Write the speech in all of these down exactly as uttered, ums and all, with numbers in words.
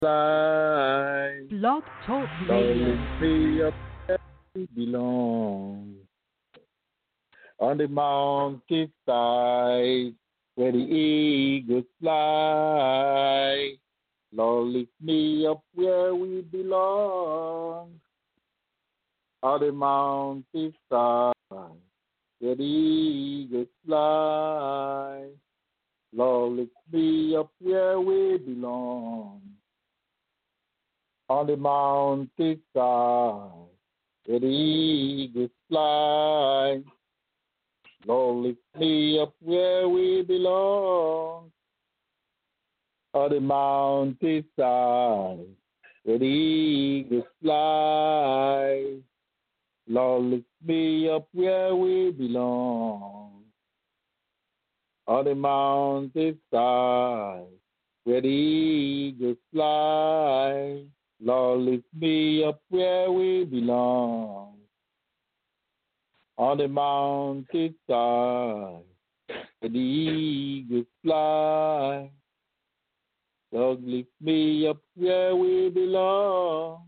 life. Blog Talk Lord, Radio. lift me up where we belong. On the mountain side, where the eagles fly. Lord, lift me up where we belong. On the mountain side, where the eagles fly. Lord, lift me up where we belong. On the mountain side, where the eagles fly. Lord, lift me up where we belong. On the mountain side, where the eagles fly. Lord, lift me up where we belong. On the mountain side, where the eagles fly. Lord, lift me up where we belong. On the mountain side, where the eagles fly. Lord, lift me up where we belong.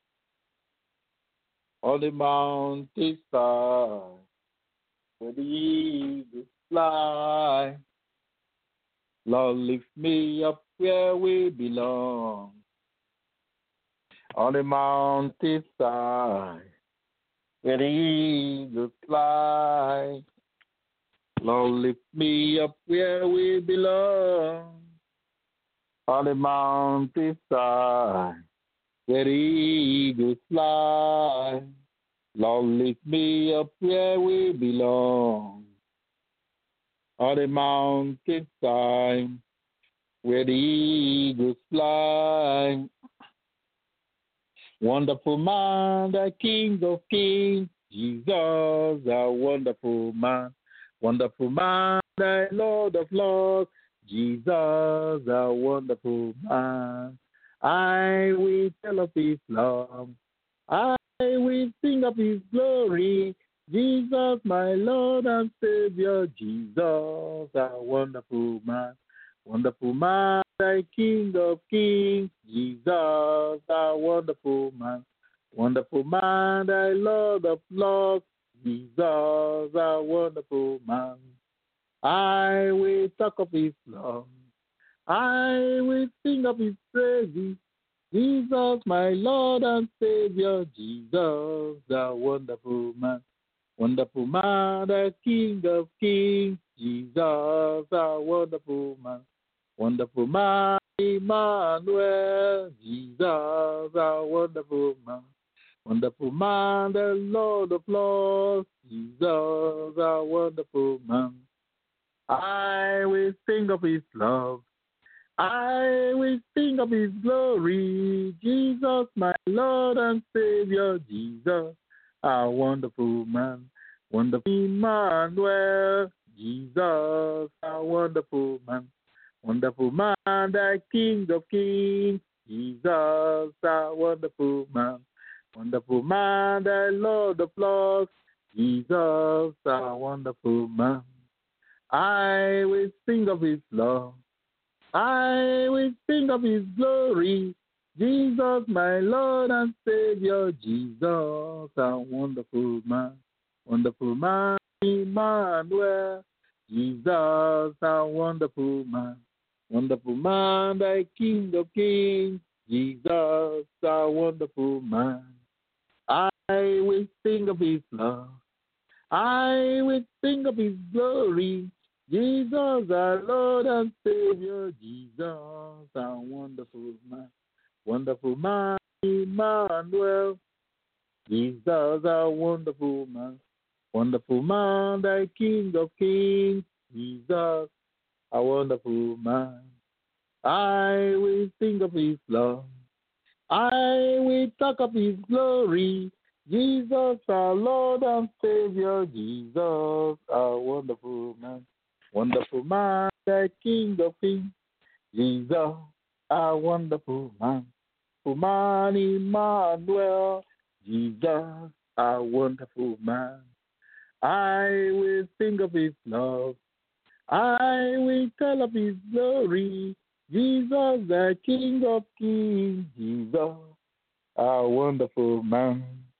On the mountain side, where the eagles fly. Lord, lift me up where we belong. On the mountain side, where the eagles fly. Lord, lift me up where we belong. On the mountain side, where the eagles fly. Lord, lift me up where we belong. On the mountain side, where the eagles fly. Wonderful man, the King of Kings, Jesus, a wonderful man. Wonderful man, the Lord of Lords, Jesus, a wonderful man. I will tell of his love. I will sing of his glory. Jesus, my Lord and Savior, Jesus, a wonderful man. Wonderful man, thy King of Kings, Jesus, a wonderful man. Wonderful man, thy Lord of Lords, Jesus, a wonderful man. I will talk of his love. I will sing of his praises. Jesus, my Lord and Savior, Jesus, the wonderful man. Wonderful man, the King of Kings, Jesus, a wonderful man. Wonderful man, Emmanuel, Jesus, a wonderful man. Wonderful man, the Lord of Lords, Jesus, a wonderful man. I will sing of his love. I will sing of his glory. Jesus, my Lord and Savior, Jesus, a wonderful man. Wonderful Emmanuel, Jesus, a wonderful man. Wonderful man, the King of Kings, Jesus, a wonderful man. Wonderful man, the Lord of Lords, Jesus, a wonderful man. I will sing of his love. I will sing of his glory. Jesus, my Lord and Savior, Jesus, a wonderful man. Wonderful man, Emmanuel, Jesus, a wonderful man. Wonderful man, thy King of Kings, Jesus, a wonderful man. I will sing of his love. I will sing of his glory. Jesus, our Lord and Savior, Jesus, a wonderful man. Wonderful man, Emmanuel, Jesus, a wonderful man. Wonderful man, thy King of Kings, Jesus, a wonderful man. I will sing of his love. I will talk of his glory. Jesus, our Lord and Savior, Jesus, a wonderful man. Wonderful man, the King of Kings, Jesus, a wonderful man. Wonderful man, Emmanuel, Jesus, a wonderful man. I will sing of his love. I will tell of his glory. Jesus, the King of Kings, Jesus, a wonderful man.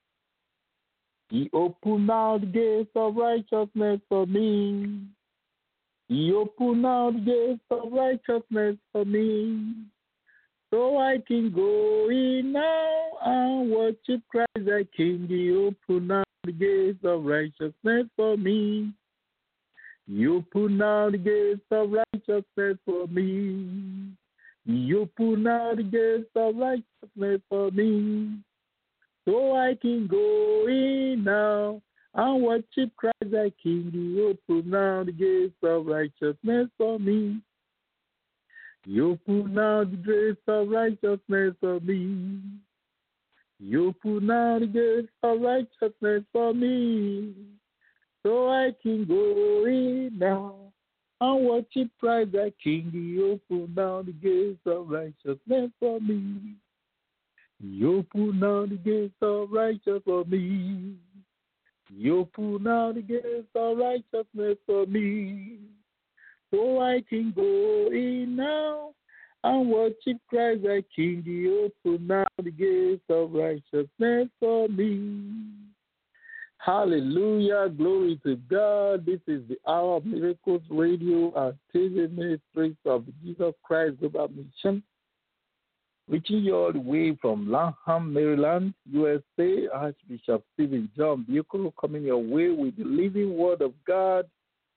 He opened out the gates of righteousness for me. He opened out the gates of righteousness for me. So I can go in now and worship Christ the King. He opened out the gates of righteousness for me. He opened out the gates of righteousness for me. He opened out the gates of righteousness for me. So I can go in now and worship Christ the King. He opened out the gates of righteousness for me. You open out the gates of righteousness for me. You open out the gates of righteousness for me. So I can go in now and worship Christ the King. You open out the gates of righteousness for me. You open out the gates of righteousness for me. You open out the gates of righteousness for me. So I can go in now and worship Christ the King. He opened now the gates of righteousness for me. Hallelujah, glory to God. This is the Hour of Miracles Radio and T V Ministries of Jesus Christ Global Mission, reaching you all the way from Lanham, Maryland, U S A. Archbishop Stephen John Buchanan coming your way with the living word of God.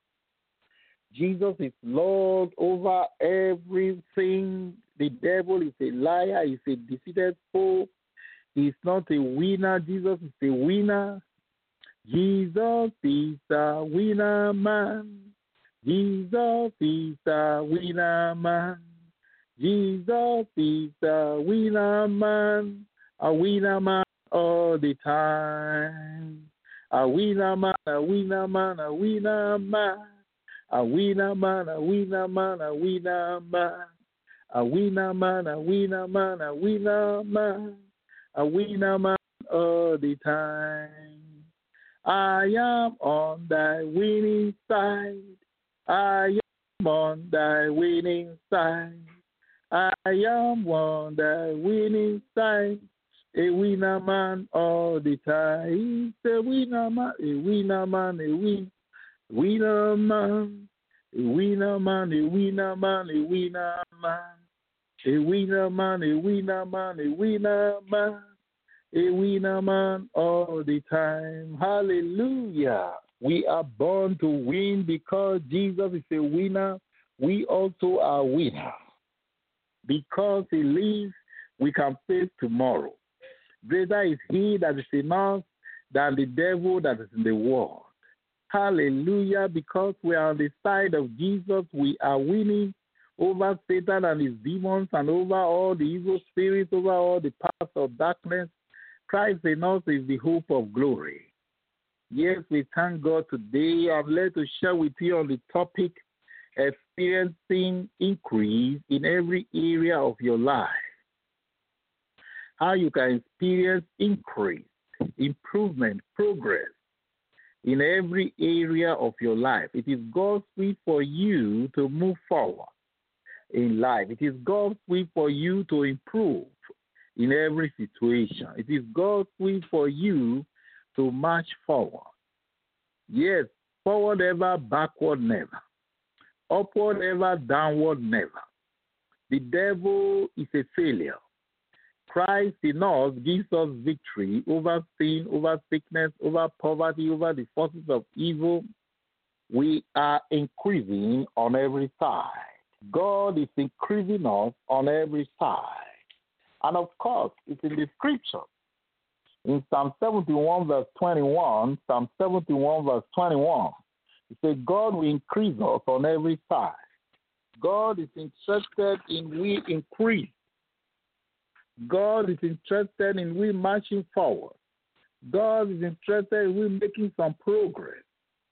Jesus is Lord over everything. The devil is a liar, he's a defeated foe. He's not a winner. Jesus is a winner. Jesus is a winner man. Jesus is a winner man. Jesus is a winner man. A winner man all the time. A winner man, a winner man, a winner man. A winner man, a winner man, a winner man. A winner man, a winner man, a winner man. A winner man all the time. I am on thy winning side. I am on thy winning side. I am on thy winning side. A winner man all the time. He's a winner man, a winner man, a winner. Winner man, a winner man, a winner man, a winner man, a winner man, a winner man, a winner man, a winner man all the time. Hallelujah. We are born to win because Jesus is a winner. We also are winners. Because he lives, we can face tomorrow. Greater is he that is in us than the devil that is in the world. Hallelujah, because we are on the side of Jesus, we are winning over Satan and his demons and over all the evil spirits, over all the powers of darkness. Christ in us is the hope of glory. Yes, we thank God today. I'm led to share with you on the topic, experiencing increase in every area of your life. How you can experience increase, improvement, progress in every area of your life. It is God's will for you to move forward in life. It is God's will for you to improve in every situation. It is God's will for you to march forward. Yes, forward ever, backward never. Upward ever, downward never. The devil is a failure. Christ in us gives us victory over sin, over sickness, over poverty, over the forces of evil. We are increasing on every side. God is increasing us on every side. And of course, it's in the scripture. In Psalm seventy-one, verse twenty-one, Psalm seventy-one, verse twenty-one, it says, God will increase us on every side. God is interested in we increase. God is interested in we marching forward. God is interested in we making some progress.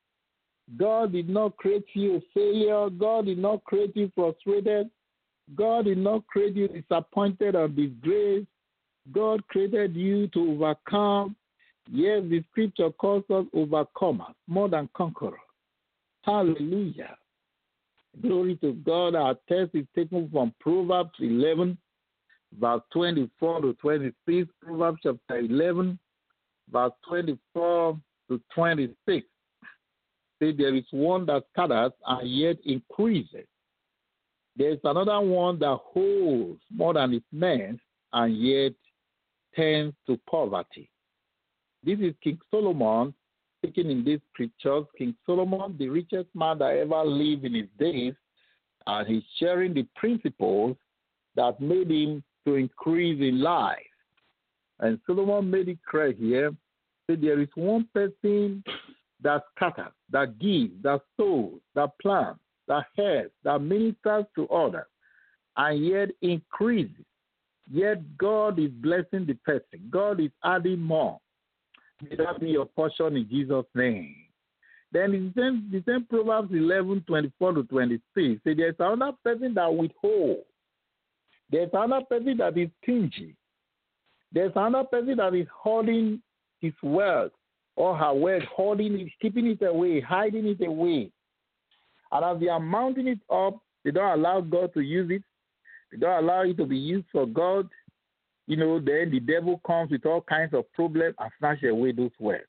God did not create you a failure. God did not create you frustrated. God did not create you disappointed or disgraced. God created you to overcome. Yes, the scripture calls us overcomers, more than conquerors. Hallelujah. Glory to God. Our text is taken from Proverbs eleven, verse twenty-four to twenty-six. Proverbs chapter eleven, verse twenty-four to twenty-six. Say, there is one that scatters and yet increases. There is another one that holds more than its means and yet tends to poverty. This is King Solomon speaking in these scriptures. King Solomon, the richest man that ever lived in his days, and he's sharing the principles that made him to increase in life. And Solomon made it clear here that there is one person that scatters, that gives, that sows, that plants, that helps, that ministers to others, and yet increases. Yet God is blessing the person. God is adding more. May that be your portion in Jesus' name. Then the same, the same Proverbs eleven, twenty-four to twenty-six, say there's another person that withholds. There's another person that is stingy. There's another person that is holding his wealth or her wealth, holding it, keeping it away, hiding it away. And as they are mounting it up, they don't allow God to use it. They don't allow it to be used for God. You know, then the devil comes with all kinds of problems and snatch away those wealth.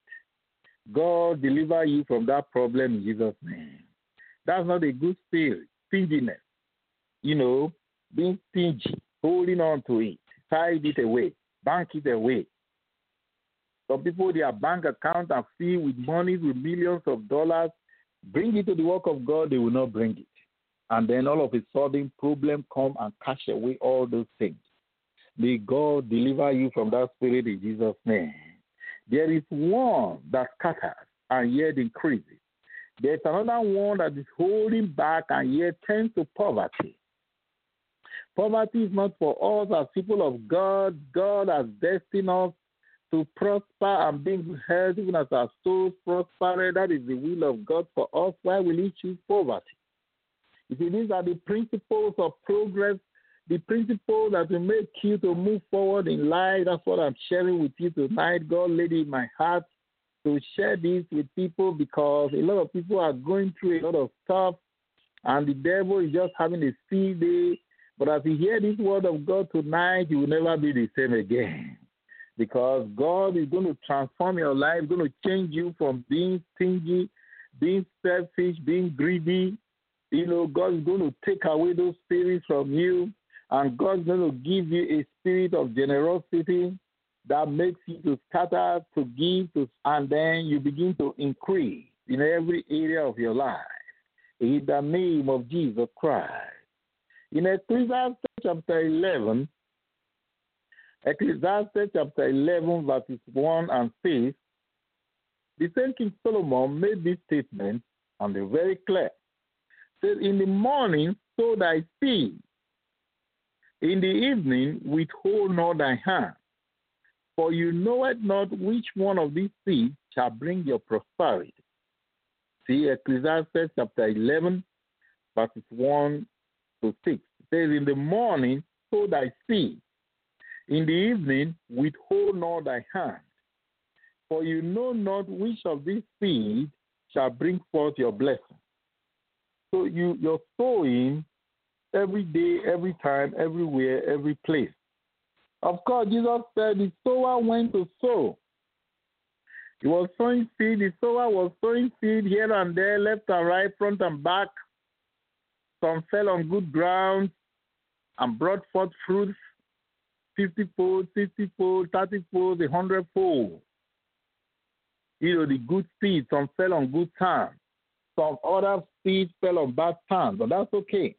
God deliver you from that problem in Jesus' name. That's not a good spirit. Stinginess. You know, being stingy, holding on to it, hide it away, bank it away. Some people, their bank account are filled with money, with millions of dollars. Bring it to the work of God, they will not bring it. And then all of a sudden, problems come and catch away all those things. May God deliver you from that spirit in Jesus' name. There is one that scatters and yet increases. There's another one that is holding back and yet tends to poverty. Poverty is not for us as people of God. God has destined us to prosper and be in good health, even as our souls prosper. That is the will of God for us. Why will He choose poverty? You see, these are the principles of progress, the principles that will make you to move forward in life. That's what I'm sharing with you tonight. God laid it in my heart to share this with people because a lot of people are going through a lot of stuff, and the devil is just having a field day. But as you hear this word of God tonight, you will never be the same again. Because God is going to transform your life, going to change you from being stingy, being selfish, being greedy. You know, God is going to take away those spirits from you, and God's going to give you a spirit of generosity that makes you to scatter, to give, to, and then you begin to increase in every area of your life. In the name of Jesus Christ. In Ecclesiastes chapter eleven, Ecclesiastes chapter eleven, verses one and six, the same King Solomon made this statement, and they're very clear. Says, in the morning sow thy seed, in the evening withhold not thy hand, for you knowest not which one of these seeds shall bring your prosperity. See Ecclesiastes chapter eleven, verses one to six. It says, in the morning sow thy seed, in the evening withhold not thy hand, for you know not which of these seeds shall bring forth your blessing. So you, you're sowing every day, every time, everywhere, every place. Of course, Jesus said the sower went to sow. He was sowing seed. The sower was sowing seed here and there, left and right, front and back. Some fell on good ground and brought forth fruits, fifty-fold, sixty-fold, thirty-fold, a hundred-fold. You know, the good seed, some fell on good time. Some other seeds fell on bad times, but that's okay.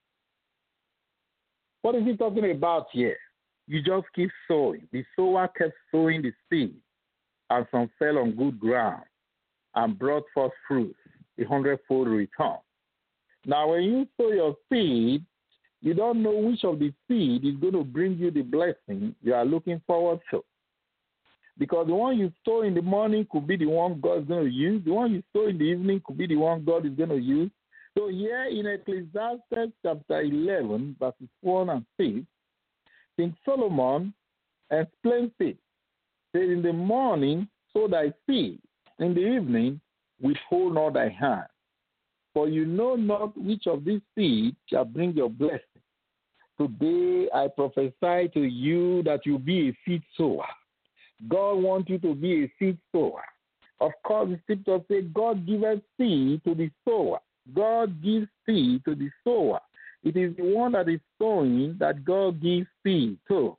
What is he talking about here? You just keep sowing. The sower kept sowing the seed, and some fell on good ground and brought forth fruit, a hundredfold return. Now, when you sow your seed, you don't know which of the seed is going to bring you the blessing you are looking forward to. Because the one you sow in the morning could be the one God is going to use. The one you sow in the evening could be the one God is going to use. So here in Ecclesiastes chapter eleven, verses one and six, King Solomon explains it. Says, in the morning sow thy seed, in the evening withhold not thy hand. For you know not which of these seeds shall bring your blessing. Today I prophesy to you that you'll be a seed sower. God wants you to be a seed sower. Of course, the scripture says God gives seed to the sower. God gives seed to the sower. It is the one that is sowing that God gives seed to.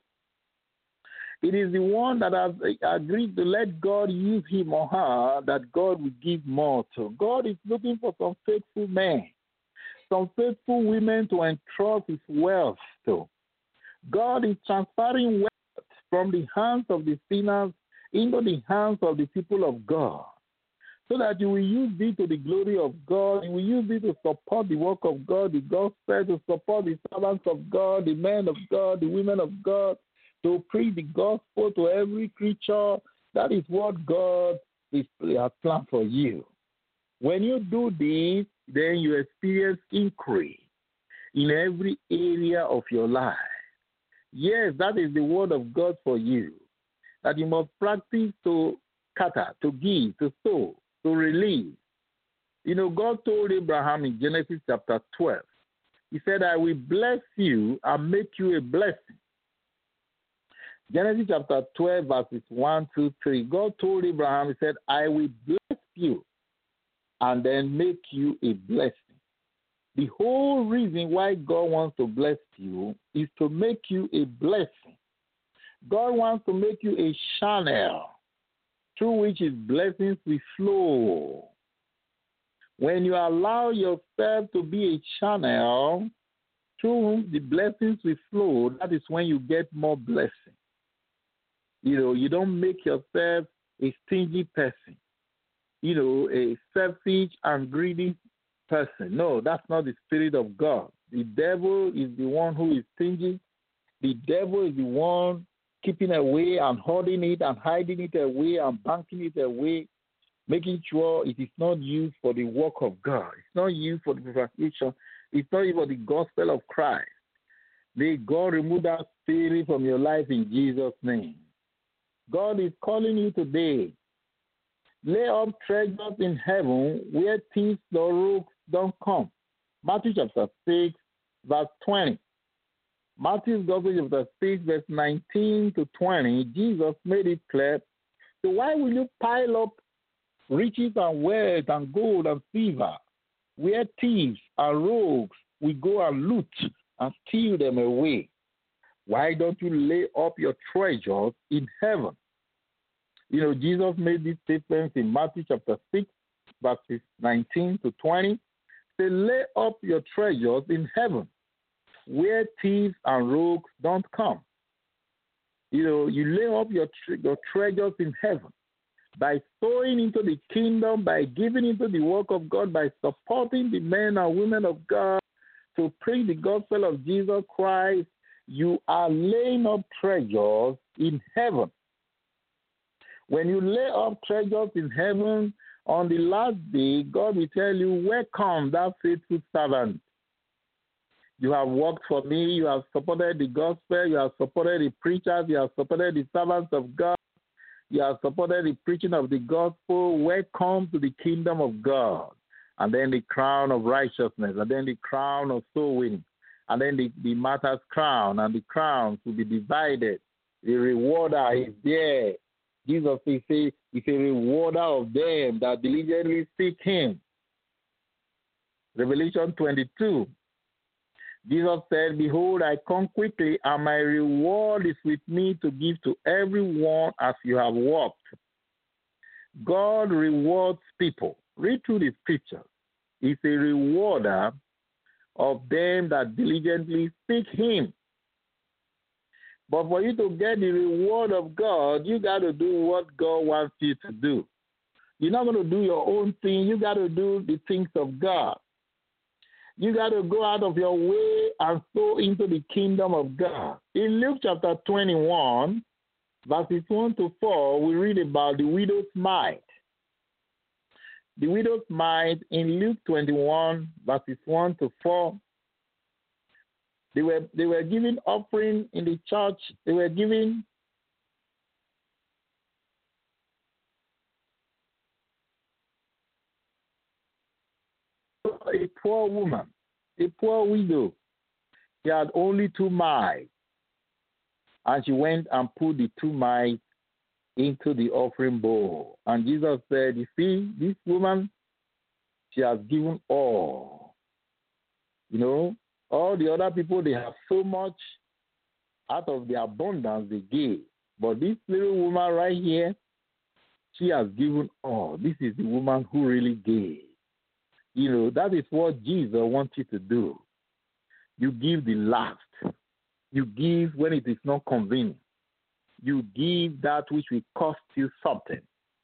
It is the one that has agreed to let God use him or her that God will give more to. God is looking for some faithful men, some faithful women to entrust his wealth to. God is transferring wealth from the hands of the sinners into the hands of the people of God, so that you will use it to the glory of God. You will use it to support the work of God, the gospel, to support the servants of God, the men of God, the women of God, to preach the gospel to every creature. That is what God is, has planned for you. When you do this, then you experience increase in every area of your life. Yes, that is the word of God for you, that you must practice to scatter, to give, to sow, to release. You know, God told Abraham in Genesis chapter twelve, he said, I will bless you and make you a blessing. Genesis chapter twelve, verses one, two, three. God told Abraham, he said, I will bless you and then make you a blessing. The whole reason why God wants to bless you is to make you a blessing. God wants to make you a channel through which his blessings will flow. When you allow yourself to be a channel through whom the blessings will flow, that is when you get more blessing. You know, you don't make yourself a stingy person, you know, a selfish and greedy person. No, that's not the Spirit of God. The devil is the one who is stingy. The devil is the one keeping away and hoarding it and hiding it away and banking it away, making sure it is not used for the work of God. It's not used for the propagation. It's not even for the gospel of Christ. May God remove that spirit from your life in Jesus' name. God is calling you today. Lay up treasures in heaven where thieves or rogues don't come. Matthew chapter six, verse twenty. Matthew's Gospel chapter six, verse nineteen to twenty, Jesus made it clear. So why will you pile up riches and wealth and gold and silver, where thieves and rogues will go and loot and steal them away? Why don't you lay up your treasures in heaven? You know, Jesus made these statements in Matthew chapter six, verses nineteen to twenty. Say, lay up your treasures in heaven, where thieves and rogues don't come. You know, you lay up your, tre- your treasures in heaven by sowing into the kingdom, by giving into the work of God, by supporting the men and women of God to preach the gospel of Jesus Christ. You are laying up treasures in heaven. When you lay up treasures in heaven, on the last day, God will tell you, welcome, thou faithful servant. You have worked for me. You have supported the gospel. You have supported the preachers. You have supported the servants of God. You have supported the preaching of the gospel. Welcome to the kingdom of God. And then the crown of righteousness. And then the crown of soul winning. And then the, the martyr's crown. And the crowns will be divided. The rewarder is there. Jesus is a, is a rewarder of them that diligently seek him. Revelation twenty-two. Jesus said, behold, I come quickly, and my reward is with me to give to everyone as you have worked. God rewards people. Read through the scriptures. He's a rewarder of them that diligently seek him. But for you to get the reward of God, you got to do what God wants you to do. You're not going to do your own thing. You got to do the things of God. You got to go out of your way and sow into the kingdom of God. In Luke chapter twenty-one, verses one to four, we read about the widow's mite. The widow's mite in Luke twenty-one, verses one to four. They were they were giving offering in the church. They were giving a poor woman, a poor widow. She had only two mites. And she went and put the two mites into the offering bowl. And Jesus said, you see, this woman, she has given all. You know, all the other people, they have so much out of the abundance they gave. But this little woman right here, she has given all. This is the woman who really gave. You know, that is what Jesus wants you to do. You give the last. You give when it is not convenient. You give that which will cost you something.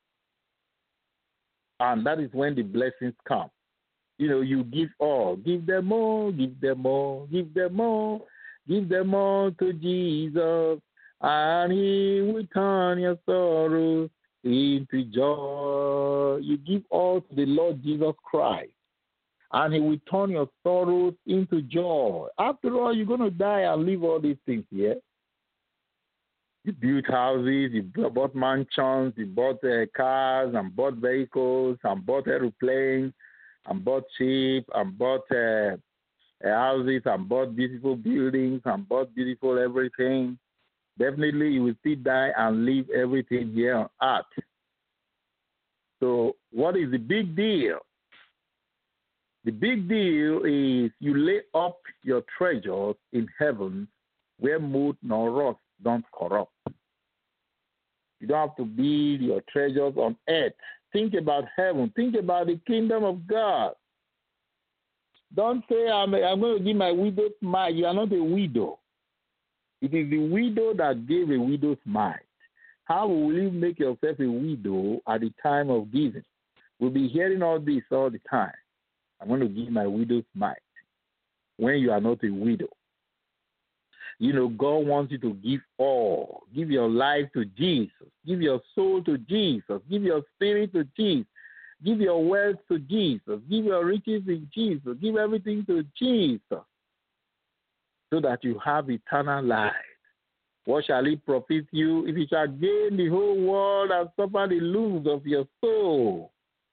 And that is when the blessings come. You know, you give all. Give them all, give them all, give them all. Give them all to Jesus, and he will turn your sorrow into joy. You give all to the Lord Jesus Christ, and he will turn your sorrows into joy. After all, you're going to die and leave all these things here. You built houses, you bought mansions, you bought uh, cars, and bought vehicles, and bought airplanes, and bought sheep, and bought uh, houses, and bought beautiful buildings, and bought beautiful everything. Definitely, you will still die and leave everything here on earth. So, what is the big deal? The big deal is you lay up your treasures in heaven where moth nor rust don't corrupt. You don't have to build your treasures on earth. Think about heaven. Think about the kingdom of God. Don't say, I'm, I'm going to give my widow's mite. You are not a widow. It is the widow that gave a widow's mite. How will you make yourself a widow at the time of giving? We'll be hearing all this all the time. I'm going to give my widow's mite when you are not a widow. You know, God wants you to give all. Give your life to Jesus. Give your soul to Jesus. Give your spirit to Jesus. Give your wealth to Jesus. Give your riches to Jesus. Give everything to Jesus so that you have eternal life. What shall it profit you if you shall gain the whole world and suffer the loss of your soul?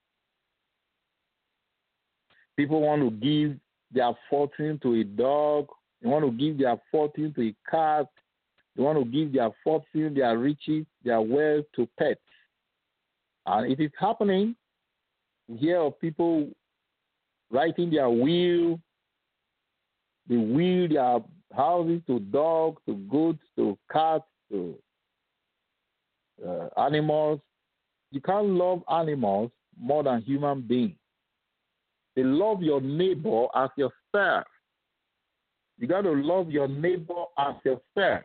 People want to give their fortune to a dog. They want to give their fortune to a cat. They want to give their fortune, their riches, their wealth to pets. And it is happening. We hear of people writing their will. They will their houses to dogs, to goats, to cats, to uh, animals. You can't love animals more than human beings. They love your neighbor as yourself. You got to love your neighbor as yourself.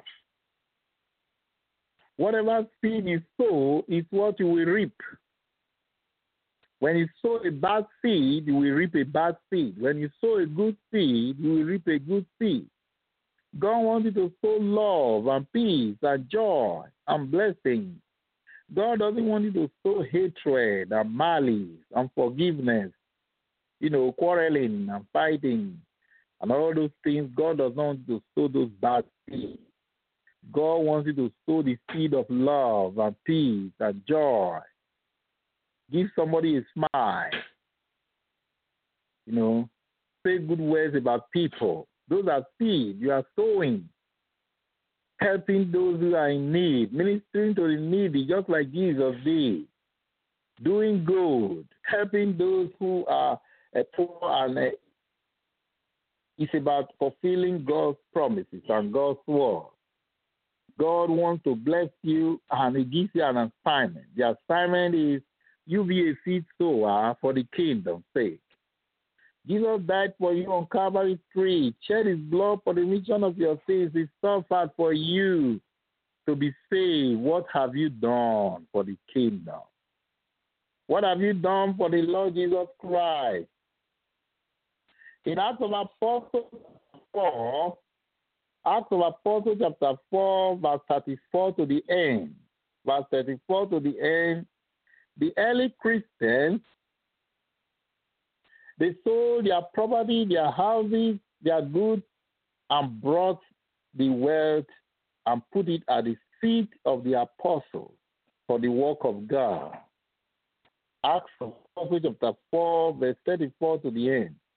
Whatever seed you sow is what you will reap. When you sow a bad seed, you will reap a bad seed. When you sow a good seed, you will reap a good seed. God wants you to sow love and peace and joy and blessings. God doesn't want you to sow hatred and malice and forgiveness, you know, quarreling and fighting and all those things. God does not want you to sow those bad seeds. God wants you to sow the seed of love and peace and joy. Give somebody a smile. You know, say good words about people. Those are seeds you are sowing. Helping those who are in need. Ministering to the needy just like Jesus did. Doing good. Helping those who are uh, poor and uh, it's about fulfilling God's promises and God's word. God wants to bless you and he gives you an assignment. The assignment is you be a seed sower for the kingdom's sake. Jesus died for you on Calvary's tree, shed his blood for the remission of your sins. He suffered for you to be saved. What have you done for the kingdom? What have you done for the Lord Jesus Christ? In Acts of Apostles four, Acts of Apostles chapter four, verse thirty-four to the end, verse thirty-four to the end, the early Christians, they sold their property, their houses, their goods, and brought the wealth and put it at the feet of the apostles for the work of God. Acts of Apostles chapter four, verse thirty-four to the end.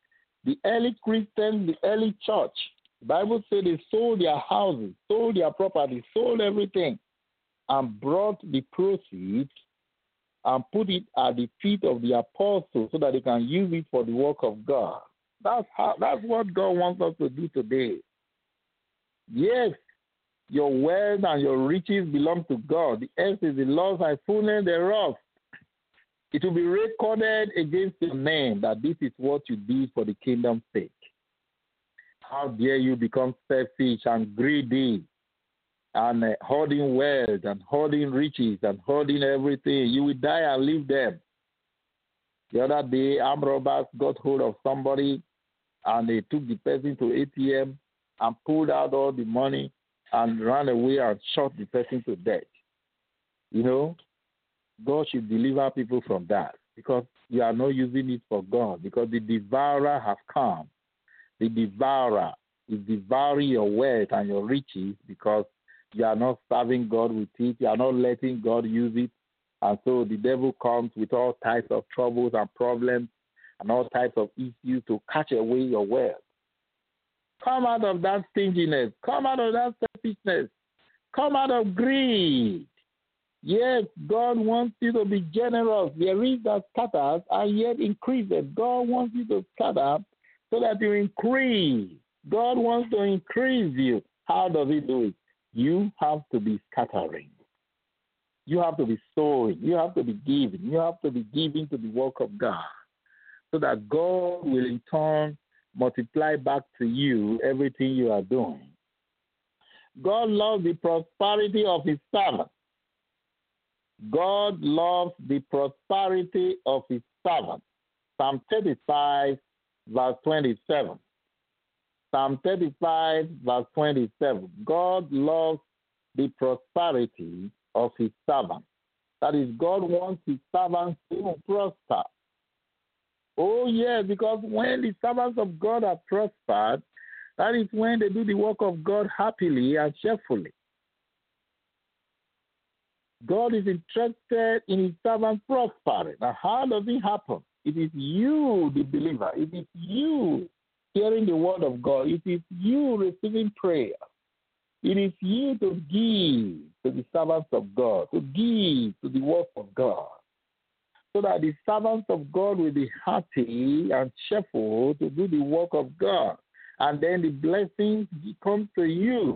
The early Christians, the early church, the Bible said they sold their houses, sold their property, sold everything, and brought the proceeds and put it at the feet of the apostles so that they can use it for the work of God. That's how. That's what God wants us to do today. Yes, your wealth and your riches belong to God. The earth is the Lord's and fullness thereof. It will be recorded against your name that this is what you did for the kingdom's sake. How dare you become selfish and greedy and uh, hoarding wealth and hoarding riches and hoarding everything. You will die and leave them. The other day, armed robbers got hold of somebody and they took the person to A T M and pulled out all the money and ran away and shot the person to death. You know, God should deliver people from that because you are not using it for God, because the devourer has come. The devourer is devouring your wealth and your riches because you are not serving God with it. You are not letting God use it. And so the devil comes with all types of troubles and problems and all types of issues to catch away your wealth. Come out of that stinginess. Come out of that selfishness. Come out of greed. Yes, God wants you to be generous. There is that scatters and yet increases. God wants you to scatter so that you increase. God wants to increase you. How does he do it? You have to be scattering. You have to be sowing. You have to be giving. You have to be giving to the work of God so that God will in turn multiply back to you everything you are doing. God loves the prosperity of his servants. God loves the prosperity of his servants. Psalm thirty-five, verse twenty-seven. Psalm thirty-five, verse twenty-seven. God loves the prosperity of his servants. That is, God wants his servants to prosper. Oh, yes, because when the servants of God are prospered, that is when they do the work of God happily and cheerfully. God is interested in his servants prospering. Now, how does it happen? It is you, the believer. It is you hearing the word of God. It is you receiving prayer. It is you to give to the servants of God, to give to the work of God, so that the servants of God will be happy and cheerful to do the work of God. And then the blessings come to you.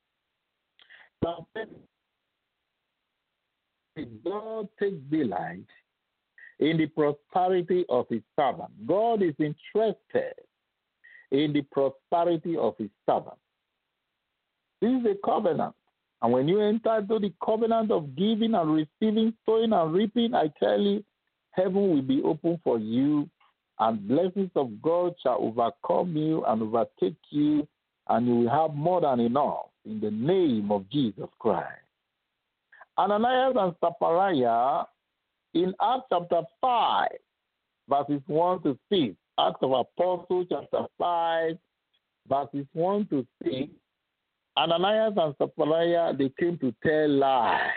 God takes delight in the prosperity of his servant. God is interested in the prosperity of his servant. This is a covenant. And when you enter into the covenant of giving and receiving, sowing and reaping, I tell you, heaven will be open for you, and blessings of God shall overcome you and overtake you, and you will have more than enough in the name of Jesus Christ. Ananias and Sapphira in Acts chapter five, verses one to six. Acts of Apostles chapter five, verses one to six. Ananias and Sapphira, they came to tell lie.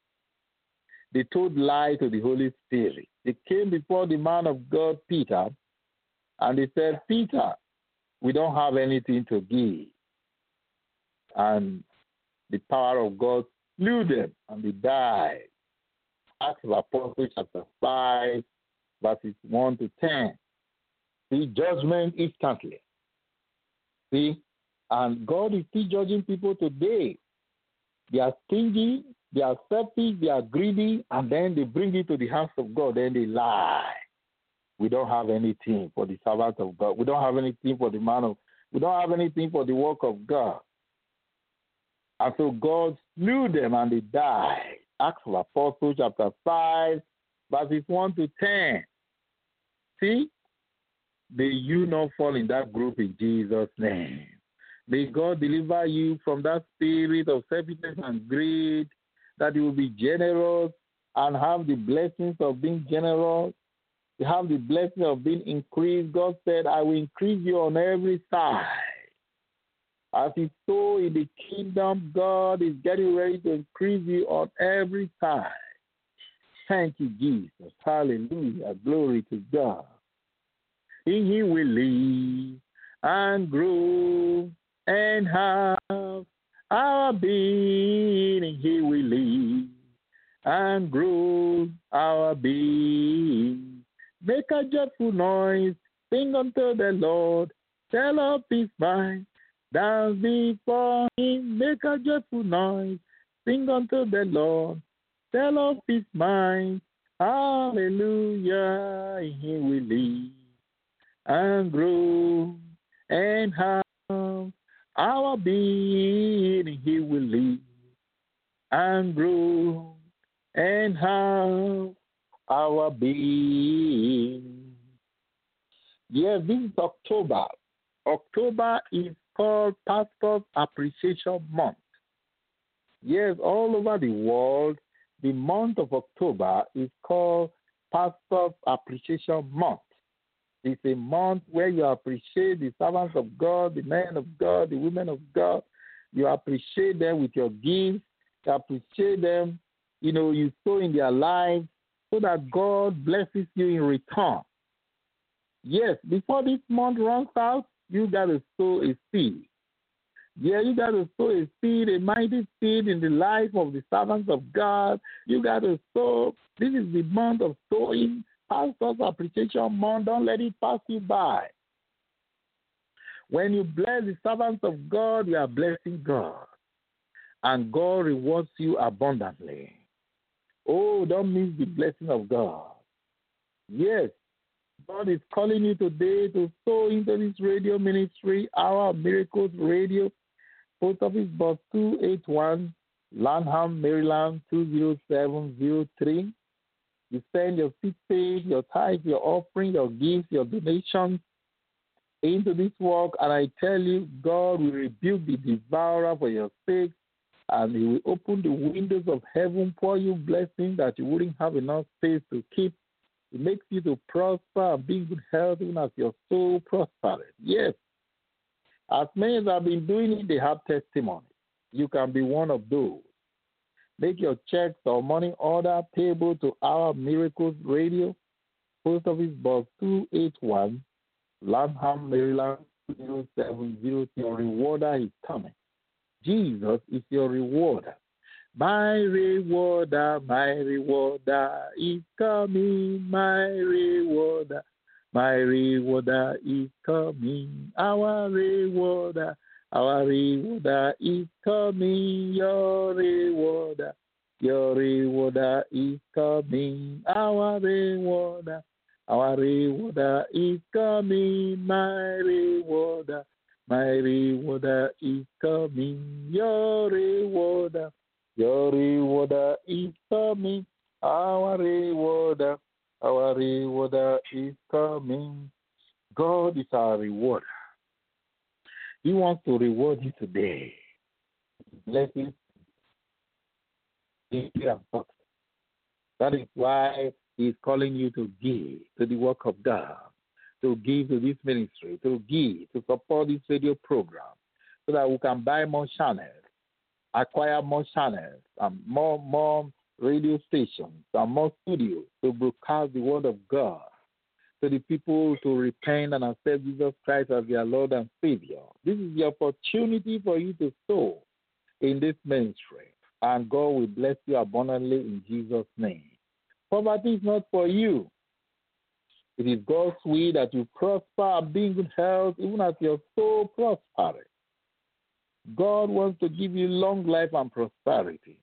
They told lie to the Holy Spirit. They came before the man of God, Peter, and they said, Peter, we don't have anything to give. And the power of God slew them, and they died. Acts of Apostles chapter five, verses one to ten. See, judgment instantly. See, and God is still judging people today. They are stingy, they are selfish, they are greedy, and then they bring it to the house of God, then they lie. We don't have anything for the servants of God. We don't have anything for the man of, we don't have anything for the work of God. And so God slew them and they died. Acts of Apostles chapter five, verses one to ten. See, may you not fall in that group in Jesus' name. May God deliver you from that spirit of selfishness and greed, that you will be generous and have the blessings of being generous. You have the blessing of being increased. God said, I will increase you on every side. As it's so in the kingdom, God is getting ready to increase you on every side. Thank you, Jesus. Hallelujah. Glory to God. In Him we live and grow and have our being. In Him we live and grow our being. Make a joyful noise, sing unto the Lord, tell of His mind, dance before Him. Make a joyful noise, sing unto the Lord, tell of His mind. Hallelujah, in Him we live and grow and have our being. In Him we live and grow and have our being. Yes, this is October. October is called Pastor's Appreciation Month. Yes, all over the world, the month of October is called Pastor's Appreciation Month. It's a month where you appreciate the servants of God, the men of God, the women of God. You appreciate them with your gifts. You appreciate them. You know, you sow in their lives so that God blesses you in return. Yes, before this month runs out, you got to sow a seed. Yeah, you got to sow a seed, a mighty seed in the life of the servants of God. You got to sow. This is the month of sowing. Pastor's Appreciation Month. Don't let it pass you by. When you bless the servants of God, you are blessing God. And God rewards you abundantly. Oh, don't miss the blessing of God. Yes, God is calling you today to sow into this radio ministry, Hour of Miracles Radio, Post Office Box two eighty-one, Lanham, Maryland two zero seven zero three. You send your seed page, your tithe, your offering, your gifts, your donations into this work, and I tell you, God will rebuke the devourer for your sake, and He will open the windows of heaven, pour you blessings that you wouldn't have enough space to keep. It makes you to prosper and be in good health even as your soul prospers. Yes. As many as have been doing it, they have testimony. You can be one of those. Make your checks or money order payable to Our Miracles Radio, Post Office Box two eighty-one, Lanham, Maryland zero seven zero three. Your rewarder is coming. Jesus is your rewarder. My rewarder, my rewarder is coming. My rewarder, my rewarder is coming. Our rewarder, our rewarder is coming. Your rewarder, your rewarder is coming. Our rewarder, our rewarder is coming. My rewarder, my rewarder is coming. Your rewarder, your rewarder is coming. Our rewarder, our rewarder is coming. God is our rewarder. He wants to reward you today. Bless you. That is why He is calling you to give to the work of God, to give to this ministry, to give, to support this radio program, so that we can buy more channels, acquire more channels, and more, more radio stations, and more studios to broadcast the word of God to the people to repent and accept Jesus Christ as their Lord and Savior. This is the opportunity for you to sow in this ministry, and God will bless you abundantly in Jesus' name. Poverty is not for you. It is God's will that you prosper and be in good health, even as your soul prospers. God wants to give you long life and prosperity.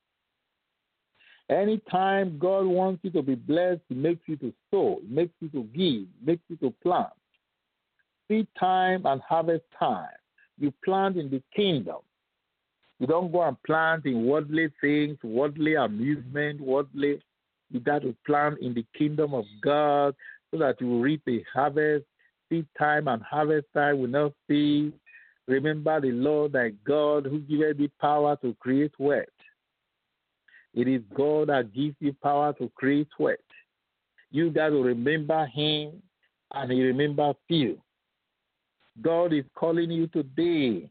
Anytime God wants you to be blessed, He makes you to sow, He makes you to give, He makes you to plant. Seed time and harvest time. You plant in the kingdom. You don't go and plant in worldly things, worldly amusement, worldly. You got to plant in the kingdom of God so that you will reap a harvest. Seed time and harvest time will not cease. Remember the Lord thy God who giveth thee power to create wealth. It is God that gives you power to create wealth. You got to remember Him, and He remembers you. God is calling you today.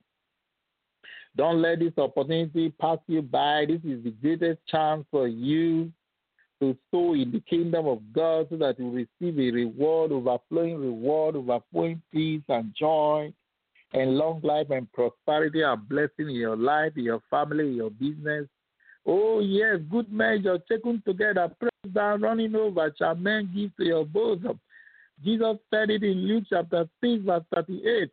Don't let this opportunity pass you by. This is the greatest chance for you to sow in the kingdom of God so that you receive a reward, overflowing reward, overflowing peace and joy and long life and prosperity and blessing in your life, in your family, in your business. Oh, yes, good measure, taken together, pressed down, running over, shall men give to your bosom. Jesus said it in Luke chapter six, verse thirty-eight.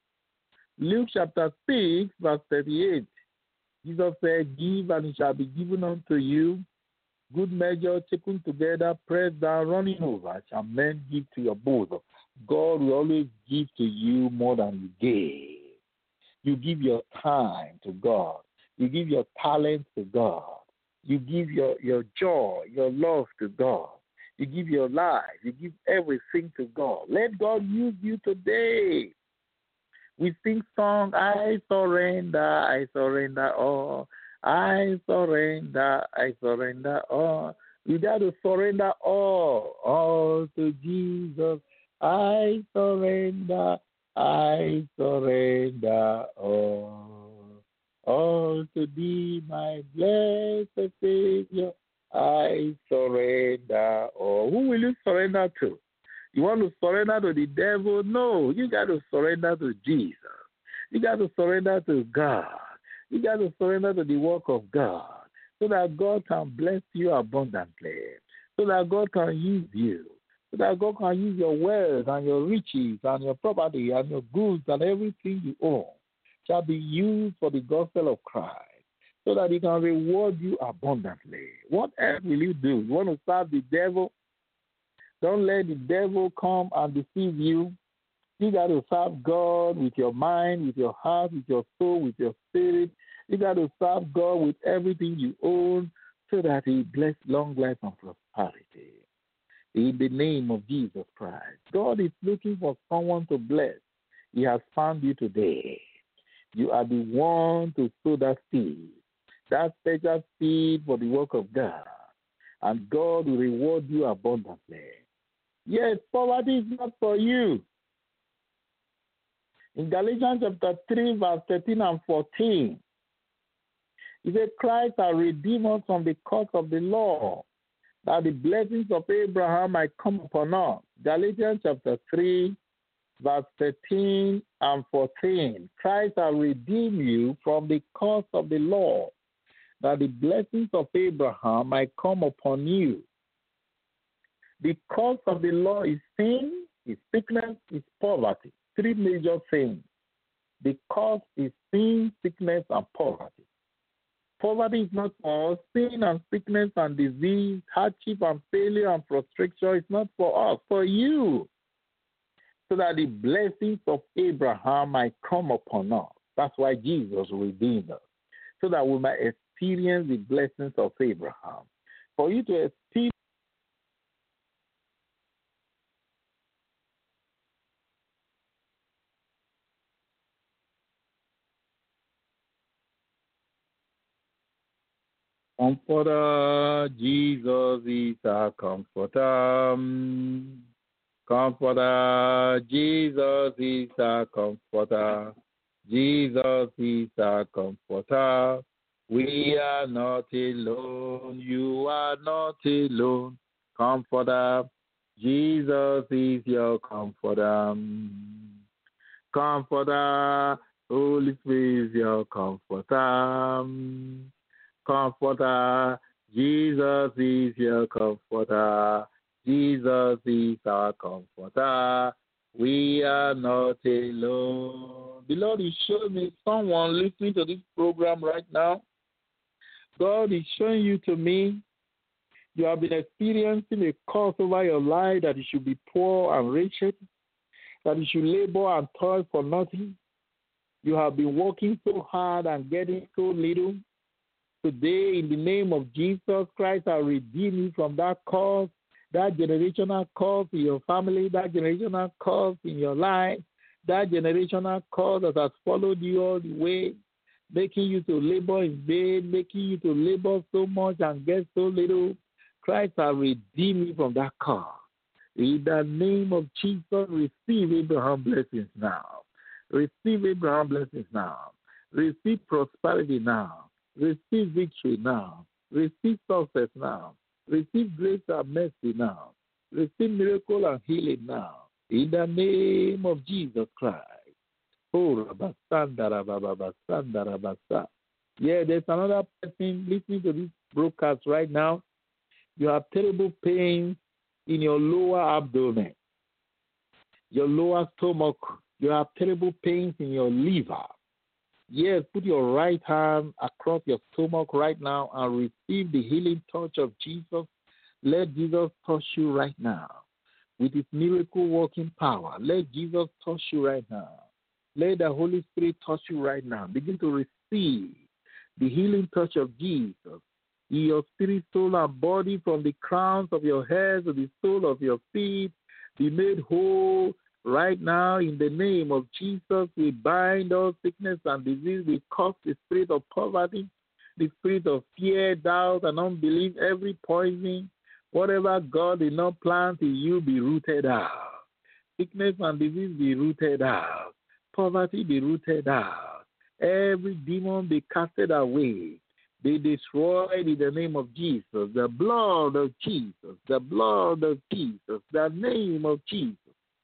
Luke chapter six, verse thirty-eight. Jesus said, give and it shall be given unto you. Good measure, taken together, pressed down, running over, shall men give to your bosom. God will always give to you more than you gave. You give your time to God. You give your talent to God. You give your, your joy, your love to God. You give your life. You give everything to God. Let God use you today. We sing song, I surrender, I surrender all. I surrender, I surrender all. You got to surrender all, all to Jesus. I surrender, I surrender all. All to thee, my blessed Savior, I surrender all. Who will you surrender to? You want to surrender to the devil? No, you got to surrender to Jesus. You got to surrender to God. You got to surrender to the work of God so that God can bless you abundantly, so that God can use you, so that God can use your wealth and your riches and your property and your goods and everything you own shall be used for the gospel of Christ so that he can reward you abundantly. What else will you do? You want to serve the devil? Don't let the devil come and deceive you. You got to serve God with your mind, with your heart, with your soul, with your spirit. You got to serve God with everything you own so that he bless long life and prosperity. In the name of Jesus Christ. God is looking for someone to bless. He has found you today. You are the one to sow that seed, that special seed for the work of God. And God will reward you abundantly. Yes, poverty is not for you. In Galatians chapter three, verse thirteen and fourteen, it says, Christ has redeemed us from the curse of the law, that the blessings of Abraham might come upon us. Galatians chapter three, verse thirteen and fourteen. Christ has redeemed you from the curse of the law, that the blessings of Abraham might come upon you. The cause of the law is sin, is sickness, is poverty. Three major things. The cause is sin, sickness, and poverty. Poverty is not for us. Sin and sickness and disease, hardship and failure and frustration is not for us, for you. So that the blessings of Abraham might come upon us. That's why Jesus redeemed us. So that we might experience the blessings of Abraham. For you to experience Comforter, Jesus is our comforter. Comforter, Jesus is our comforter. Jesus is our comforter. We are not alone. You are not alone. Comforter, Jesus is your comforter. Comforter, Holy Spirit is your comforter. Comforter, Jesus is your comforter. Jesus is our comforter. We are not alone. The Lord is showing me someone listening to this program right now. God is showing you to me. You have been experiencing a curse over your life that you should be poor and wretched, that you should labor and toil for nothing. You have been working so hard and getting so little. Today, in the name of Jesus Christ, I redeem you from that curse, that generational curse in your family, that generational curse in your life, that generational curse that has followed you all the way, making you to labor in vain, making you to labor so much and get so little. Christ has redeemed you from that curse. In the name of Jesus, receive Abraham blessings now. Receive Abraham blessings now. Receive prosperity now. Receive victory now. Receive success now. Receive grace and mercy now. Receive miracle and healing now. In the name of Jesus Christ. Oh, Rabasanda, Rababasanda, Rabasa. Yeah, there's another person listening to this broadcast right now. You have terrible pains in your lower abdomen, your lower stomach. You have terrible pains in your liver. Yes, put your right hand across your stomach right now and receive the healing touch of Jesus. Let Jesus touch you right now with his miracle working power. Let Jesus touch you right now. Let the Holy Spirit touch you right now. Begin to receive the healing touch of Jesus in your spirit, soul, and body, from the crowns of your head to the sole of your feet. Be made whole right now in the name of Jesus. We bind all sickness and disease. We curse the spirit of poverty, the spirit of fear, doubt, and unbelief, every poison. Whatever God did not plant in you be rooted out. Sickness and disease be rooted out. Poverty be rooted out. Every demon be casted away. Be destroyed in the name of Jesus. The blood of Jesus. The blood of Jesus. The name of Jesus.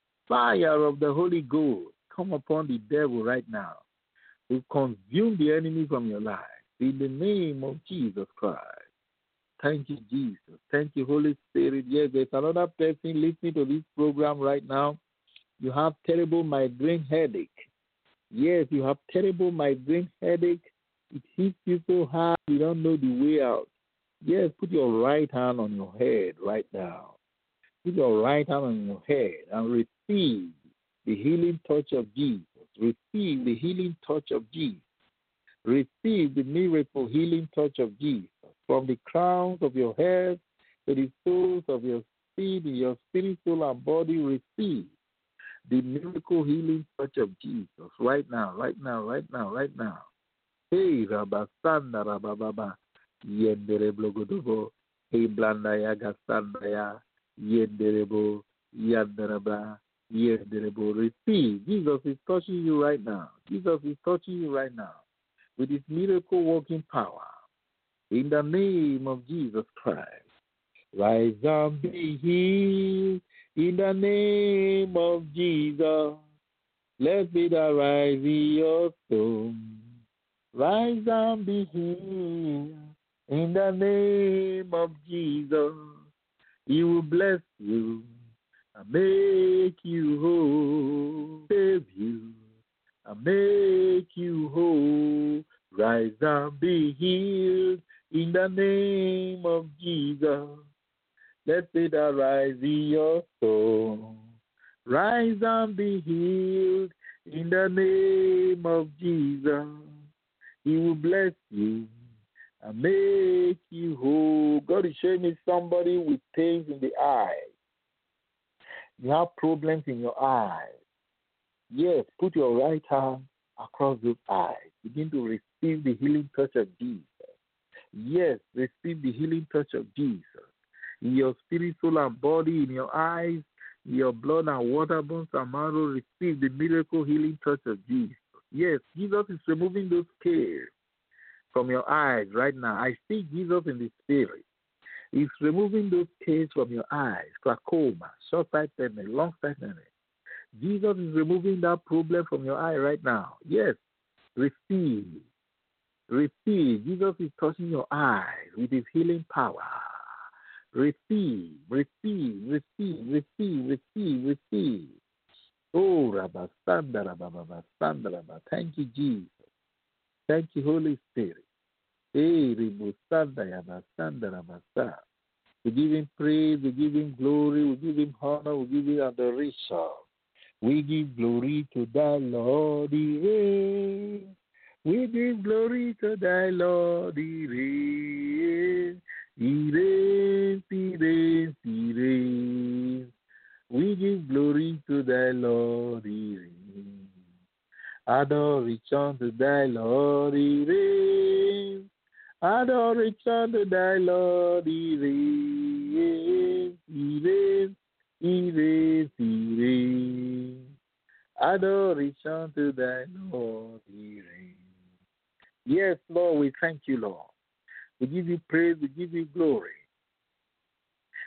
Fire of the Holy Ghost. Come upon the devil right now. We consume the enemy from your life. In the name of Jesus Christ. Thank you, Jesus. Thank you, Holy Spirit. Yes, there's another person listening to this program right now. You have terrible migraine headache. Yes, you have terrible migraine headache. It hits you so hard you don't know the way out. Yes, put your right hand on your head right now. Put your right hand on your head and receive the healing touch of Jesus. Receive the healing touch of Jesus. Receive the miracle healing touch of Jesus. From the crowns of your head to the soles of your feet, in your spirit, soul, and body, receive the miracle healing touch of Jesus right now, right now, right now, right now. Hey, Rabasanda, Rabababa, Yendere Blogodobo, Hey, Blandaya, Gasandaya, Yenderebo, Yandaraba, Yenderebo. Receive. Jesus is touching you right now. Jesus is touching you right now with his miracle working power. In the name of Jesus Christ, rise and be healed. In the name of Jesus, let be the rise in your soul. Rise and be healed. In the name of Jesus, he will bless you and make you whole, save you and make you whole. Rise and be healed. In the name of Jesus, let it arise in your soul. Rise and be healed. In the name of Jesus, he will bless you and make you whole. God is showing me somebody with pains in the eyes. You have problems in your eyes. Yes, put your right hand across those eyes. Begin to receive the healing touch of Jesus. Yes, receive the healing touch of Jesus. In your spirit, soul, and body, in your eyes, in your blood and water, bones and marrow, receive the miracle healing touch of Jesus. Yes, Jesus is removing those scales from your eyes right now. I see Jesus in the spirit. He's removing those scales from your eyes, glaucoma, short-sightedness, long-sightedness. Jesus is removing that problem from your eye right now. Yes, receive. Receive. Jesus is touching your eyes with his healing power. Receive, receive, receive, receive, receive, receive. Oh, Rabba Sanda, Rabba, Rabba Sanda, Rabba. Thank you, Jesus. Thank you, Holy Spirit. Hey, Ribu Sanda, Rabba Sanda, Rabba Sa. We give him praise, we give him glory, we give him honor, we give him adoration. We give glory to thy Lord, he reigns. We give glory to thy Lord, he reigns. He reigns, he reigns, he reigns. We give glory to thy Lord, he reigns. Adoration to thy Lord, he reigns. Adoration to thy Lord, he reigns. He reigns, he reigns, he reigns. Adoration to thy Lord, he reigns. Yes, Lord, we thank you, Lord. We give you praise, we give you glory.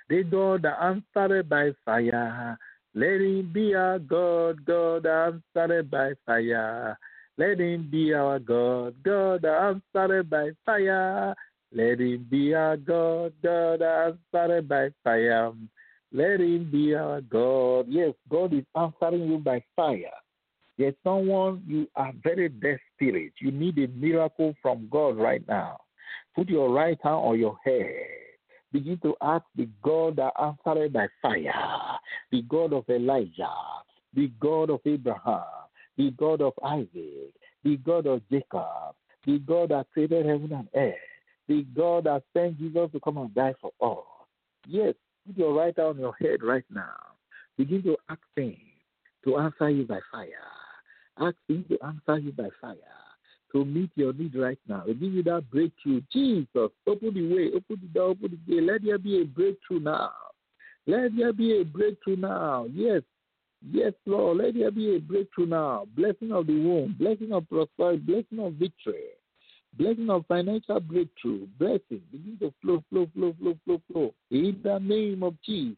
The God that answered by fire. Let him be our God, God that answered by fire. Let him be our God, God that answered by fire. Let him be our God, God that answered by fire. Let him be our God. Yes, God is answering you by fire. There's someone, you are very desperate. You need a miracle from God right now. Put your right hand on your head. Begin to ask the God that answered by fire, the God of Elijah, the God of Abraham, the God of Isaac, the God of Jacob, the God that created heaven and earth, the God that sent Jesus to come and die for us. Yes, put your right hand on your head right now. Begin to ask him to answer you by fire. Ask him to answer you by fire, to meet your need right now. To give you that breakthrough. Jesus, open the way, open the door, open the gate. Let there be a breakthrough now. Let there be a breakthrough now. Yes, yes, Lord. Let there be a breakthrough now. Blessing of the womb, blessing of prosperity, blessing of victory, blessing of financial breakthrough, blessing. Begin to flow, flow, flow, flow, flow, flow. In the name of Jesus.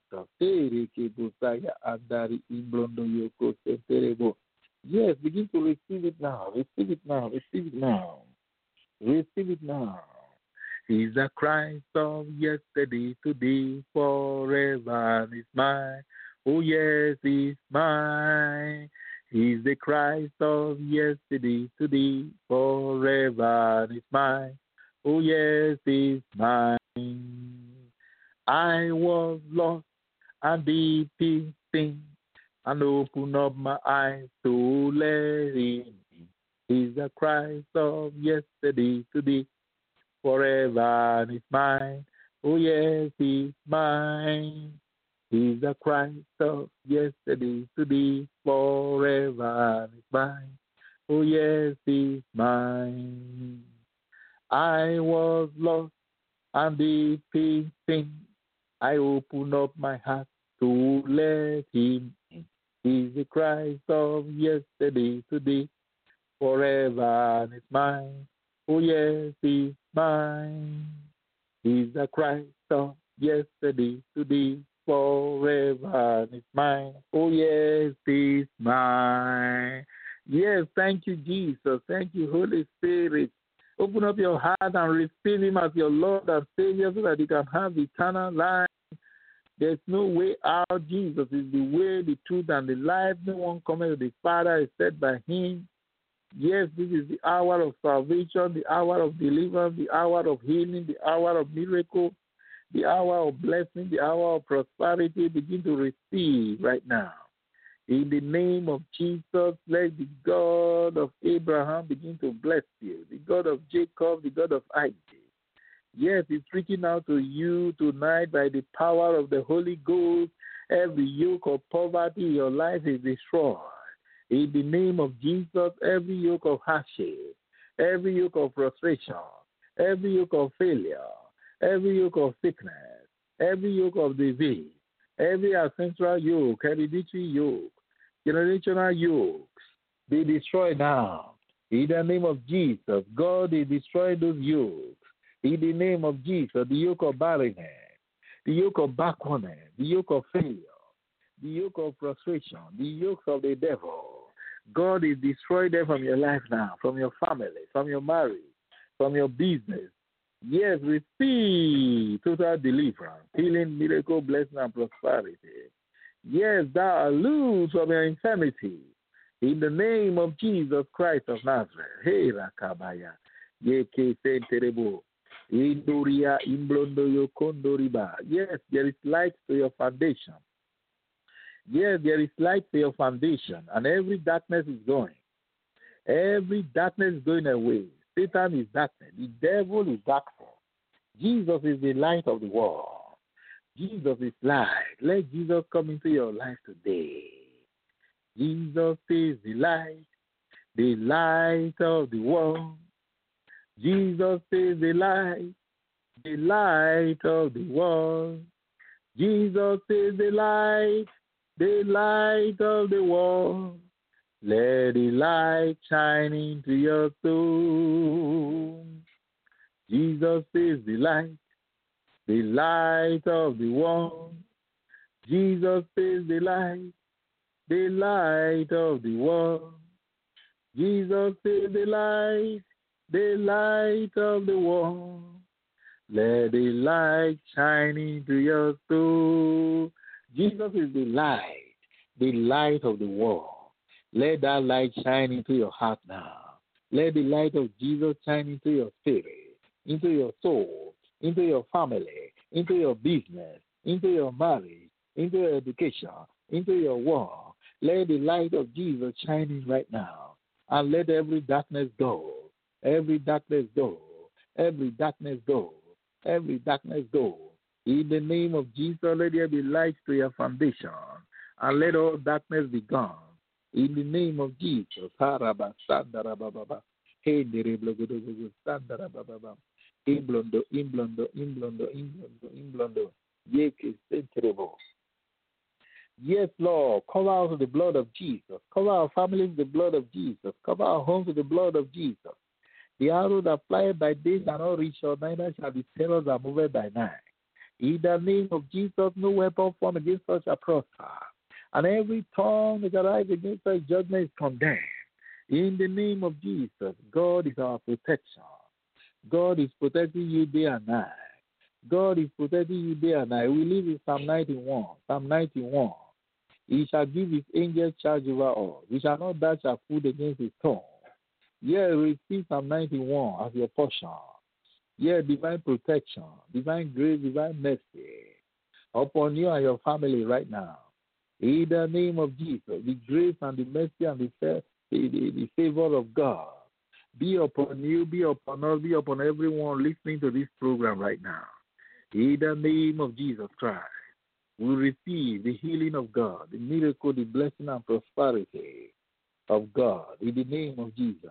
Yes, begin to receive it now. Receive it now. Receive it now. Receive it now. He's the Christ of yesterday, today, forever, and is mine. Oh, yes, he's mine. He's the Christ of yesterday, today, forever, and is mine. Oh, yes, he's mine. I was lost and deep in sin, and open up my eyes to let him in. He's the Christ of yesterday, today, forever, and is mine. Oh, yes, he's mine. He's the Christ of yesterday, today, forever, and is mine. Oh, yes, he's mine. I was lost and deep in sin. I open up my heart to let him in. He's the Christ of yesterday, today, forever, and is mine. Oh, yes, he's mine. He's the Christ of yesterday, today, forever, and is mine. Oh, yes, he's mine. Yes, thank you, Jesus. Thank you, Holy Spirit. Open up your heart and receive him as your Lord and Savior so that you can have eternal life. There's no way out. Jesus is the way, the truth, and the life. No one coming to the Father except by him. Yes, this is the hour of salvation, the hour of deliverance, the hour of healing, the hour of miracle, the hour of blessing, the hour of prosperity. Begin to receive right now. In the name of Jesus, let the God of Abraham begin to bless you, the God of Jacob, the God of Isaac. Yes, it's reaching out to you tonight by the power of the Holy Ghost. Every yoke of poverty in your life is destroyed. In the name of Jesus, every yoke of hardship, every yoke of frustration, every yoke of failure, every yoke of sickness, every yoke of disease, every ancestral yoke, hereditary yoke, generational yokes, be destroyed now. In the name of Jesus, God is destroying those yokes. In the name of Jesus, the yoke of barrenness, the yoke of backwardness, the yoke of failure, the yoke of frustration, the yokes of the devil, God is destroying them from your life now, from your family, from your marriage, from your business. Yes, receive total deliverance, healing, miracle, blessing, and prosperity. Yes, thou art loose from your infirmity. In the name of Jesus Christ of Nazareth. Hey, Rakabaya. Yeke Senterebo. Indoria Imblondo Yokondoriba. Yes, there is light to your foundation. Yes, there is light to your foundation, and every darkness is going. Every darkness is going away. Satan is darkness. The devil is darkness. Jesus is the light of the world. Jesus is light. Let Jesus come into your life today. Jesus is the light, the light of the world. Jesus is the light, the light of the world. Jesus is the light, the light of the world. Let the light shine into your soul. Jesus is the light, the light of the world. Jesus is the light, the light of the world. Jesus is the light, the light of the world. Let the light shine into your soul. Jesus is the light, the light of the world. Let that light shine into your heart now. Let the light of Jesus shine into your spirit, into your soul, into your family, into your business, into your marriage, into your education, into your work. Let the light of Jesus shine in right now. And let every darkness go. Every darkness go. Every darkness go. Every darkness go. In the name of Jesus, let there be light to your foundation. And let all darkness be gone. In the name of Jesus. Imblondo, imblondo, imblondo, imblondo, imblondo. Yes, Lord. Cover us with the blood of Jesus. Cover our families with the blood of Jesus. Cover our homes with the blood of Jesus. The arrow that flieth by day shall not reach, or neither shall the terrors that moveth by night. In the name of Jesus, no weapon formed against us shall prosper. And every tongue that rises against us, judgment is condemned. In the name of Jesus, God is our protection. God is protecting you day and night. God is protecting you day and night. We live in Psalm ninety-one. Psalm ninety-one. He shall give his angels charge over us. We shall not dash our foot against his tongue. Yeah, receive Psalm ninety-one as your portion. Yeah, divine protection, divine grace, divine mercy upon you and your family right now. In the name of Jesus, the grace and the mercy and the, the, the, the favor of God be upon you, be upon us, be upon everyone listening to this program right now. In the name of Jesus Christ, we receive the healing of God, the miracle, the blessing and prosperity of God. In the name of Jesus.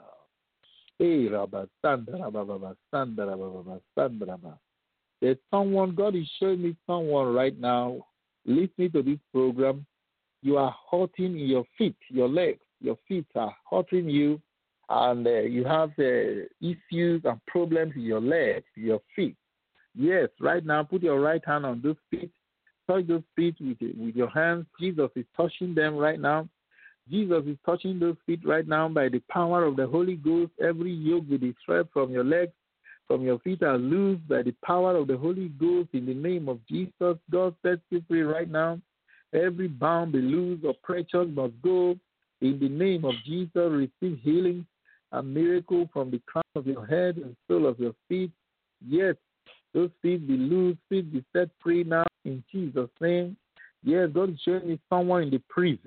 Hey, Rabba, Sandra, Baba, Sandra, Baba, Sandra. There's someone, God is showing me someone right now listening to this program. You are hurting in your feet, your legs, your feet are hurting you, and uh, you have uh, issues and problems in your legs, your feet. Yes, right now, put your right hand on those feet. Touch those feet with, with your hands. Jesus is touching them right now. Jesus is touching those feet right now by the power of the Holy Ghost. Every yoke be destroyed from your legs, from your feet are loose by the power of the Holy Ghost. In the name of Jesus, God sets you free right now. Every bound be loose, oppression must go. In the name of Jesus, receive healing and miracle from the crown of your head and sole of your feet. Yes, those feet be loose, feet be set free now in Jesus' name. Yes, God is showing me someone in the prison.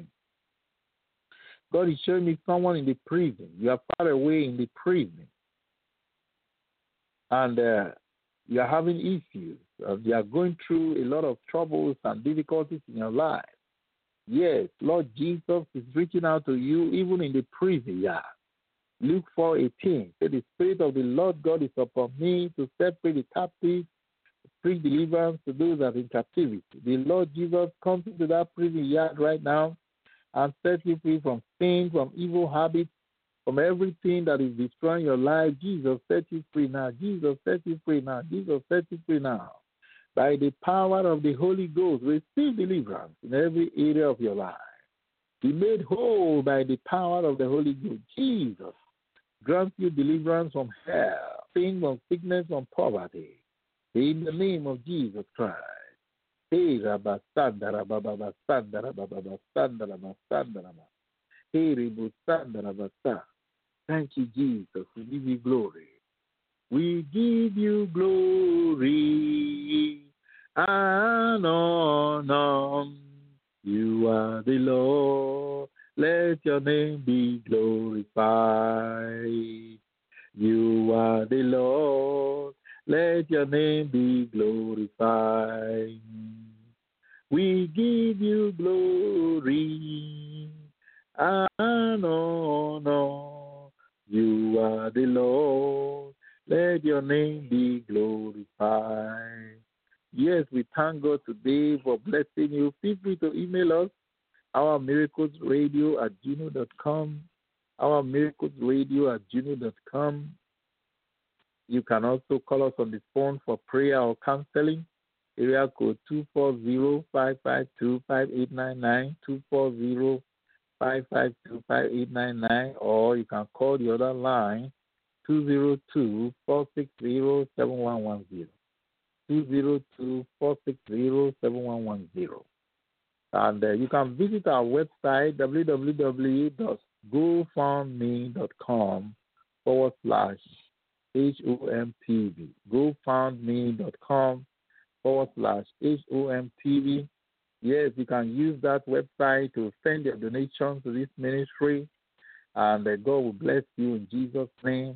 God is showing me someone in the prison. You are far away in the prison. And uh, you are having issues. Uh, you are going through a lot of troubles and difficulties in your life. Yes, Lord Jesus is reaching out to you even in the prison yard. Luke four eighteen. Say, the Spirit of the Lord God is upon me to set free the captives, to preach deliverance to those that are in captivity. The Lord Jesus comes into that prison yard right now and set you free from sin, from evil habits, from everything that is destroying your life. Jesus set you free now. Jesus set you free now. Jesus set you free now. By the power of the Holy Ghost, receive deliverance in every area of your life. Be made whole by the power of the Holy Ghost. Jesus grant you deliverance from hell, pain, from sickness, from poverty. In the name of Jesus Christ. Hey, Rabba, Sandara, Baba, Sandara, Baba, Sandara, Sandara. Hey, Ribu, Sandara, Baba. Thank you, Jesus. We give you glory. We give you glory and honor. You are the Lord. Let your name be glorified. You are the Lord. Let your name be glorified. We give you glory and honor. You are the Lord. Let your name be glorified. Yes, we thank God today for blessing you. Feel free to email us, our miracles radio at gmail dot com, our miracles radio at gmail dot com. You can also call us on the phone for prayer or counseling. area code two four zero, five five two, five eight nine nine, two four zero, five five two, five eight nine nine, or you can call the other line, two zero two, four six zero, seven one one zero. two zero two, four six zero, seven one one zero. And uh, you can visit our website, w w w dot go fund me dot com forward slash H O M T V. go fund me dot com forward slash H O M T V. Yes, you can use that website to send your donation to this ministry, and uh, God will bless you in Jesus' name.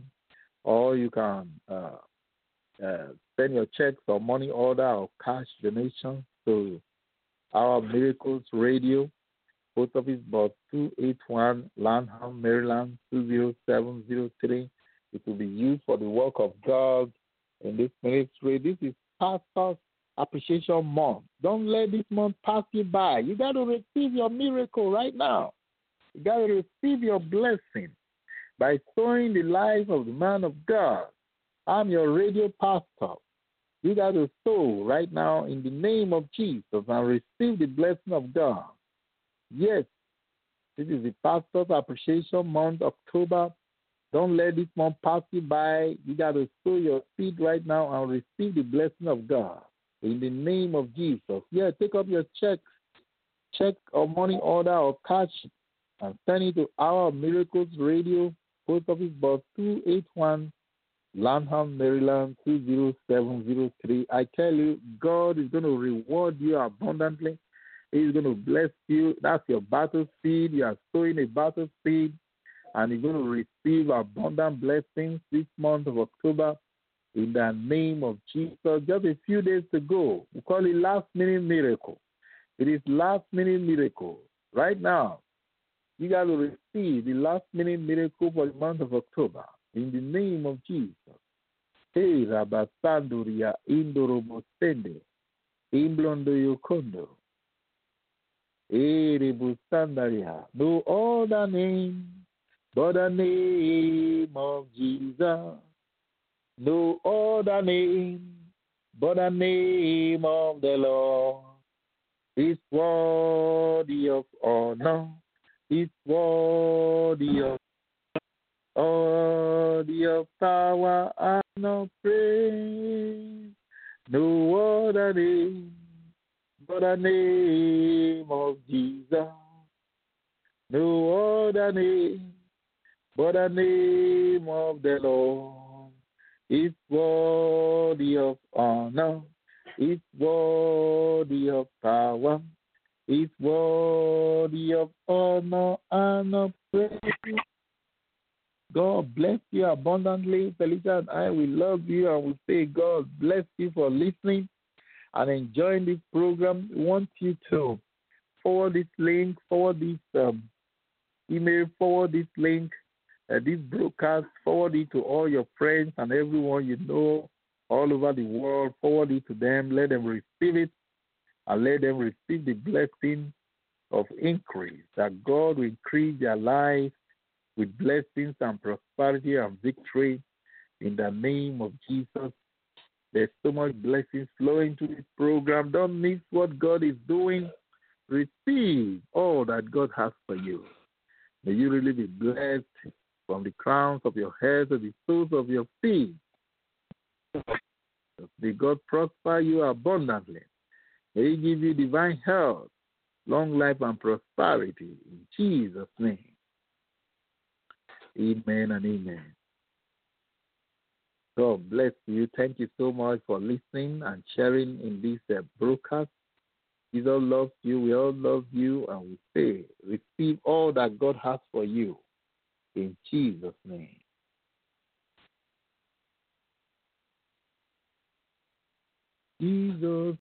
Or you can uh, uh, send your checks or money order or cash donation to our Miracles Radio, Post Office Box two eighty-one, Lanham, Maryland two zero seven zero three. It will be used for the work of God in this ministry. This is Pastor's Appreciation Month. Don't let this month pass you by. You got to receive your miracle right now. You got to receive your blessing by sowing the life of the man of God. I'm your radio pastor. You got to sow right now in the name of Jesus and receive the blessing of God. Yes, this is the Pastor's Appreciation Month, October. Don't let this month pass you by. You got to sow your seed right now and receive the blessing of God in the name of Jesus. Yeah, take up your check, check or money order or cash and send it to our Miracles Radio, Post Office Box two eighty-one, Lanham, Maryland two zero seven zero three. I tell you, God is going to reward you abundantly. He's going to bless you. That's your battle seed. You are sowing a battle seed, and you're going to receive abundant blessings this month of October in the name of Jesus. Just a few days to go. We call it last minute miracle. It is last minute miracle. Right now, you got to receive the last minute miracle for the month of October in the name of Jesus. Hey, Rabasanduria, Indorobo Sende, Imblondo Yokondo. Hey, Rebusandaria. No other name but the name of Jesus. No other name but the name of the Lord. Is worthy of honor. Is worthy of worthy of power and of praise. No other name but the name of Jesus. No other name but the name of the Lord. Is worthy of honor. Is worthy of power. Is worthy of honor and of praise. God bless you abundantly. Felicia and I, we love you, and we say God bless you for listening and enjoying this program. We want you to forward this link, forward this um, email, forward this link, uh, this broadcast, forward it to all your friends and everyone you know all over the world. Forward it to them. Let them receive it, and let them receive the blessing of increase, that God will increase their lives with blessings and prosperity and victory in the name of Jesus. There's so much blessings flowing to this program. Don't miss what God is doing. Receive all that God has for you. May you really be blessed from the crowns of your head to the soles of your feet. May God prosper you abundantly. May He give you divine health, long life, and prosperity in Jesus' name. Amen and amen. God bless you. Thank you so much for listening and sharing in this uh, broadcast. Jesus loves you. We all love you. And we say, receive all that God has for you in Jesus' name. Jesus